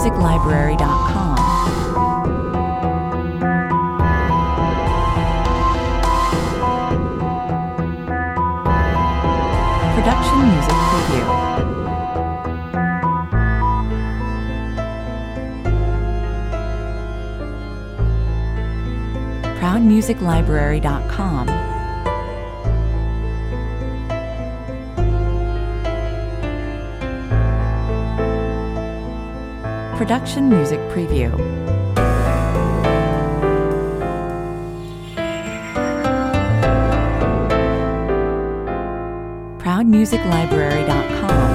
ProudMusicLibrary.com. Production Music Preview. ProudMusicLibrary.com. Production Music Preview. ProudMusicLibrary.com.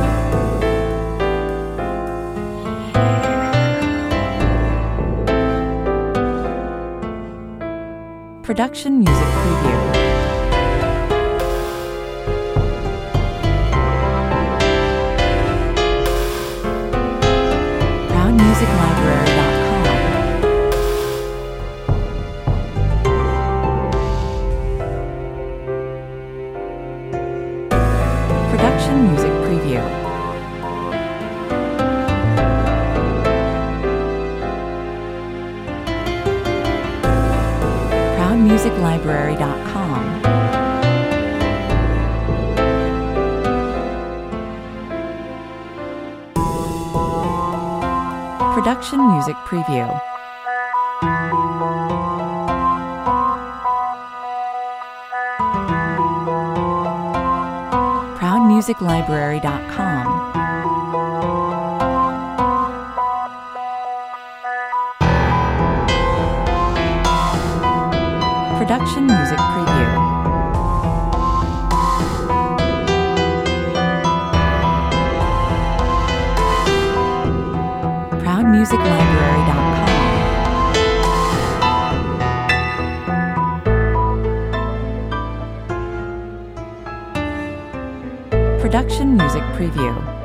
Production Music Preview. ProudMusicLibrary.com. Production Music Preview. ProudMusicLibrary.com. Production Music Preview. ProudMusicLibrary.com. Production Music Preview. ProudMusicLibrary.com. Production Music Preview.